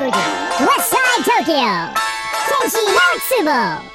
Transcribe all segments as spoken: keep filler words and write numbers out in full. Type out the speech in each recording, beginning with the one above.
コート West Side Tokyo 天使のツボ。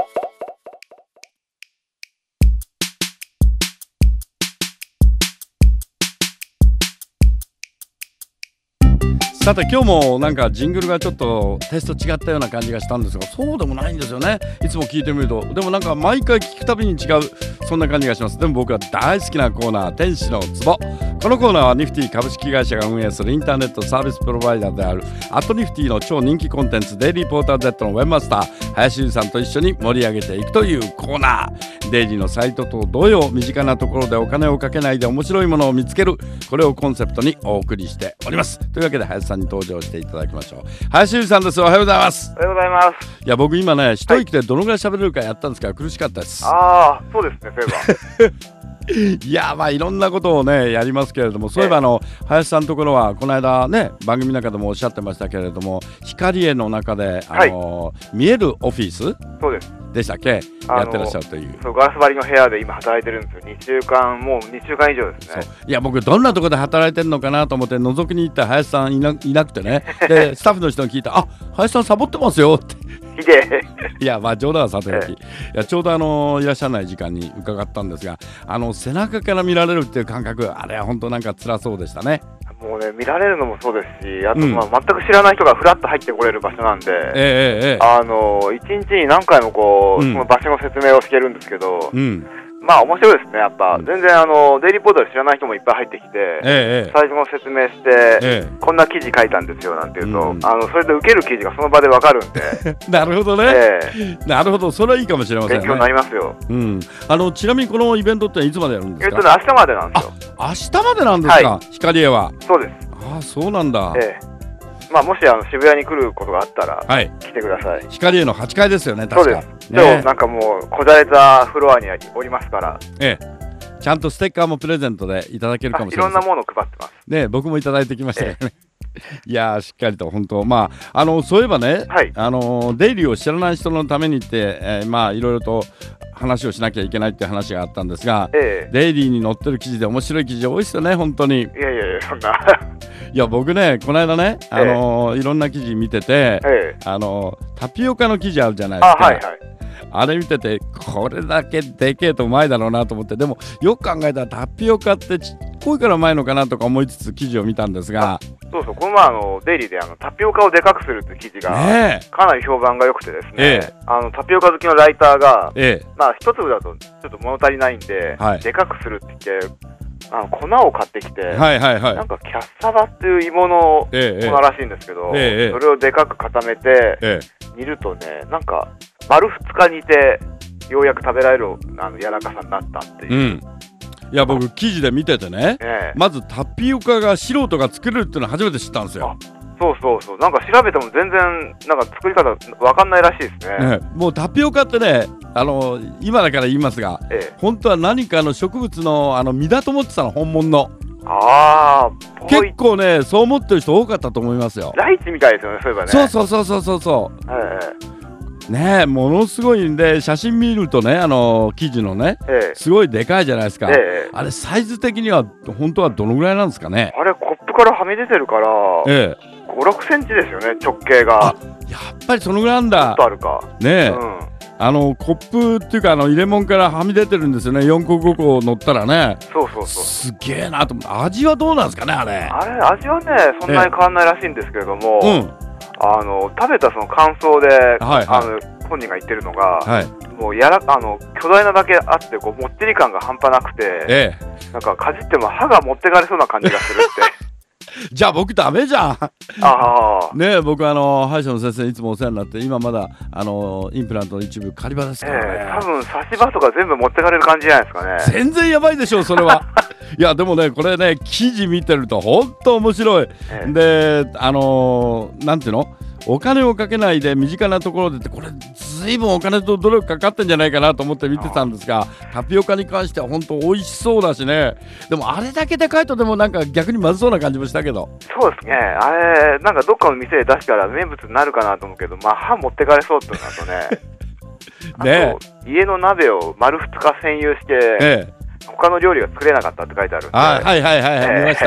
さて今日もなんかジングルがちょっとテスト違ったような感じがしたんですが、そうでもないんですよね。いつも聞いてみるとでもなんか毎回聞くたびに違う、そんな感じがします。でも僕は大好きなコーナー、天使のツボ。このコーナーはニフティ株式会社が運営するインターネットサービスプロバイダーであるアットニフティの超人気コンテンツデイリーポーター Z のウェブマスター林優さんと一緒に盛り上げていくというコーナー。デイリーのサイトと同様、身近なところでお金をかけないで面白いものを見つける、これをコンセプトにお送りしております。というわけで林さんに登場していただきましょう。林優さんです。おはようございます。 おはようございます。 いや僕今ね一息でどのぐらい喋れるかやったんですが苦しかったです。 ああそうですね。そういえばいやまあいろんなことをねやりますけれども、そういえばあの林さんのところはこの間ね番組の中でもおっしゃってましたけれども、光栄の中であの、はい、見えるオフィスそうですでしたっけ、やってらっしゃるという。 そうガラス張りの部屋で今働いてるんですよ。にしゅうかん、もうにしゅうかん以上ですね。 そういや僕どんなところで働いてるのかなと思って覗きに行ったら林さんい な, いなくてねでスタッフの人に聞いたあ林さんサボってますよってひでいやまあ冗談はさておき、いやちょうどあのいらっしゃらない時間に伺ったんですが、あの背中から見られるっていう感覚、あれは本当なんか辛そうでしたね。 もうね見られるのもそうですし、あと、まあうん、全く知らない人がフラッと入ってこれる場所なんで、 えーえー、 あのいちにちに何回もこう、うん、その場所の説明をしてるんですけど、うん、まあ面白いですね。やっぱ、うん、全然あのデイリーポータル知らない人もいっぱい入ってきて、えー、最初の説明して、えー、こんな記事書いたんですよなんていうと、うん、あのそれで受ける記事がその場でわかるんでなるほどね、えー、なるほど、それはいいかもしれませんね。 勉強になりますよ、 うん、あのちなみにこのイベントっていつまでやるんですか？ えっとね、明日までなんですよ。 あ、明日までなんですか、はい、光栄は。 そうです。 ああそうなんだ、 ええ、まあ、もしあの渋谷に来ることがあったら、はい、来てください。 光栄のはちかいですよね、確か。 そうです、ね、今日なんかもうこじゃれたフロアにおりますから、 ええ、ちゃんとステッカーもプレゼントでいただけるかもしれません。 いろんなものを配ってますね。僕もいただいてきましたよね、ええ、いやーしっかりと本当、まあ、あのそういえばね、はい、あのデイリーを知らない人のためにって、えー、まあいろいろと話をしなきゃいけないって話があったんですが、ええ、デイリーに載ってる記事で面白い記事多いですよね、本当に。いやいやいや、そんないや僕ねこの間ね、あのーええ、いろんな記事見てて、ええ、あのー、タピオカの記事あるじゃないですか。あ、はいはい、あれ見ててこれだけでけえとうまいだろうなと思って、でもよく考えたらタピオカってちっこいからうまいのかなとか思いつつ記事を見たんですが、 そうそう、この前あのデイリーであのタピオカをでかくするって記事が、ね、かなり評判が良くてですね、ええ、あのタピオカ好きのライターが、ええ、まあ一粒だとちょっと物足りないんで、はい、でかくするって言ってあの粉を買ってきて、はいはいはい、なんかキャッサバっていう芋の粉らしいんですけど、ええ、それをでかく固めて、ええ、煮るとね、なんか丸ふつか煮てようやく食べられるあの柔らかさになったっていう、うん、 いや僕記事で見ててね、ええ、まずタピオカが素人が作れるっていうのを初めて知ったんですよ。 そうそうそう、なんか調べても全然なんか作り方わかんないらしいですね。ね、 もうタピオカってね、あの今だから言いますが、ええ、本当は何かの植物のあの実だと思ってたの、本物の。 ああ、 結構ねそう思ってる人多かったと思いますよ。 ライチみたいですよね、そういえばね。 そうそうそうそうそうそう、ええ、ねえ、ものすごいんで写真見るとね、あの生地のね、ええ、すごいでかいじゃないですか、ええ、あれサイズ的には本当はどのぐらいなんですかね。 あれコップからはみ出てるから、ええ、ご、ろくセンチですよね、直径が。 あ、やっぱりそのぐらいなんだ。 ちょっとあるかねえ、うん、あのコップっていうかあの入れ物からはみ出てるんですよね。よんこごこ乗ったらね。 そうそうそう、 すげえなと思って。味はどうなんですかね、あれ。あれ味はねそんなに変わんないらしいんですけれども、ええ、うん、あの食べたその感想で、はいはい、あの本人が言ってるのが、はい、もうやらあの巨大なだけあってこうもっちり感が半端なくて、ええ、なんかかじっても歯が持ってかれそうな感じがするってじゃあ僕ダメじゃんあねえ、僕あの歯医者の先生いつもお世話になって、今まだあのインプラントの一部仮歯ですからね、 えー、多分差し歯とか全部持ってかれる感じじゃないですかね。 全然やばいでしょそれはいやでもねこれね記事見てると本当面白い、えー、であのー、なんていうの、お金をかけないで身近なところでって、これずいぶんお金と努力かかってんじゃないかなと思って見てたんですが、タピオカに関しては本当美味しそうだしね。でもあれだけでかいとでもなんか逆にまずそうな感じもしたけど。 そうですね、あれなんかどっかの店で出したら名物になるかなと思うけど、まあ歯持ってかれそうってなるとねね、あと家の鍋を丸ふつか占有して、ええ、他の料理が作れなかったって書いてあるんで、 あ、はいはいはい、はい、見ました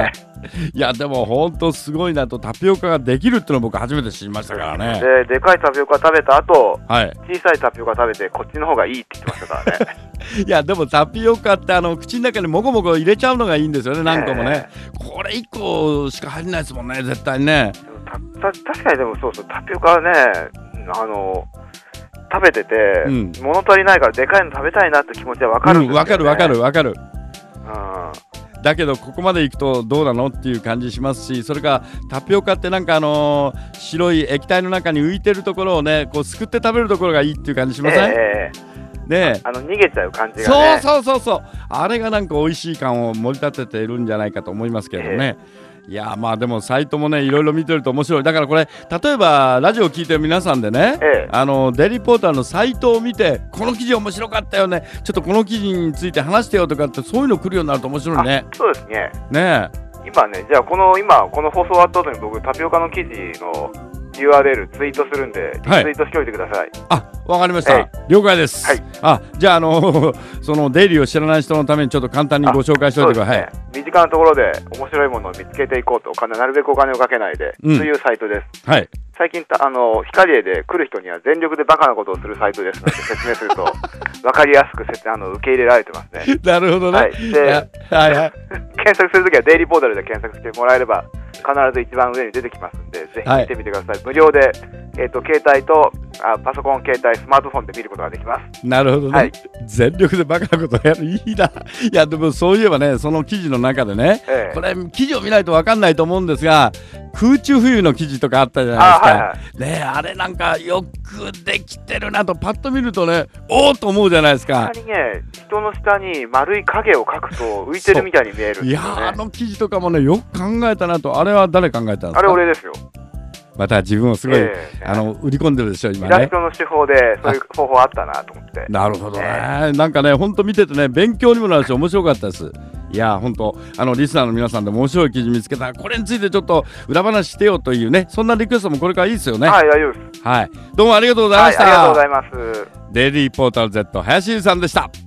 いやでも本当すごいなと、タピオカができるっていうのを僕初めて知りましたからね。 ででかいタピオカ食べた後、 はい、 小さいタピオカ食べてこっちの方がいいって言ってましたからね。 いやでもタピオカってあの口の中にもごもご入れちゃうのがいいんですよね、何個もね。これいっこしか入んないですもんね、絶対にね。 たた確かにでもそうそう、タピオカはね、あの食べてて、うん、物足りないからでかいの食べたいなって気持ちは分かるんですよね。 分かる分かる分かる。 うん、 だけどここまでいくとどうなのっていう感じしますし、それからタピオカってなんかあのー、白い液体の中に浮いてるところをね、こうすくって食べるところがいいっていう感じしません？ えー、ね、あ, あの逃げちゃう感じがね。 そうそうそうそう、あれがなんか美味しい感を盛り立てているんじゃないかと思いますけどね。えーいやまあでもサイトもねいろいろ見てると面白い。だからこれ例えばラジオを聞いてる皆さんでね、ええ、あのデイリーポータルのサイトを見てこの記事面白かったよね、ちょっとこの記事について話してよとかってそういうの来るようになると面白いね。 そうですね。 ねえ今ね、じゃあこの今この放送終わった後に僕タピオカの記事の ユーアールエル ツイートするんで、はい、ツイートしておいてください。 あ、わかりました、はい、了解です、はい、あ、じゃあ、あのそのデイリーを知らない人のためにちょっと簡単にご紹介しておいてください、ね、 はい、身近なところで面白いものを見つけていこうと、お金なるべくお金をかけないで、うん、というサイトです、はい、最近あのヒカリエで来る人には全力でバカなことをするサイトですので説明すると分かりやすくあの受け入れられてますね。 なるほどね、 はい、で、はいはい、検索するときはデイリーポータルで検索してもらえれば必ず一番上に出てきますんで、ぜひ見てみてください、はい、無料で、えー、と携帯とあパソコン、携帯、スマートフォンで見ることができます。 なるほどね、はい、全力でバカなことをやる、いいな。いやでもそういえばね、その記事の中でね、ええ、これ記事を見ないと分かんないと思うんですが、空中浮遊の記事とかあったじゃないですか。あ、はいはい、ね、あれなんかよくできてるなとパッと見るとね、おーっと思うじゃないですか。 下にね、人の下に丸い影を描くと浮いてるみたいに見えるんですよね。 いやあの記事とかもね、よく考えたなと。あれは誰考えたんですか？ あれ俺ですよ。 また自分をすごい、えー、あの売り込んでるでしょ今ね。 イラストの手法でそういう方法あったなと思って。 なるほどね、えー、なんかね本当見ててね勉強にもなるし面白かったです。いや本当あのリスナーの皆さんでも面白い記事見つけたらこれについてちょっと裏話してよというね、そんなリクエストもこれからいいですよね。 はい、大丈夫です。 はい、どうもありがとうございました。 はい、ありがとうございます。 デイリーポータル Z 林さんでした。